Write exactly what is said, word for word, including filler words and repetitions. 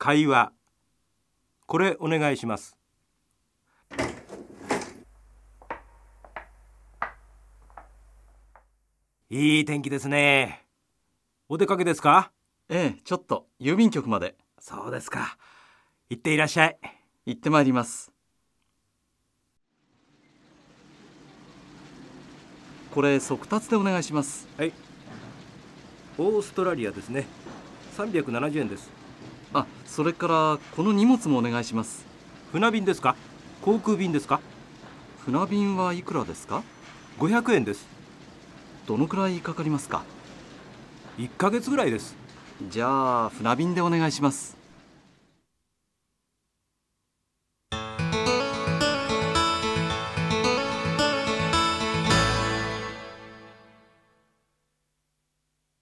会話、これお願いします。いい天気ですね。お出かけですか？ ええ、ちょっと郵便局まで。 そうですか。行っていらっしゃい。 行ってまいります。これ速達でお願いします。 はい。オーストラリアですね。さんびゃくななじゅうえんです。 あ、それからこの荷物もお願いします。 船便ですか？航空便ですか？ 船便はいくらですか？ ごひゃくえんです。 どのくらいかかりますか？ いっかげつぐらいです。 じゃあ船便でお願いします。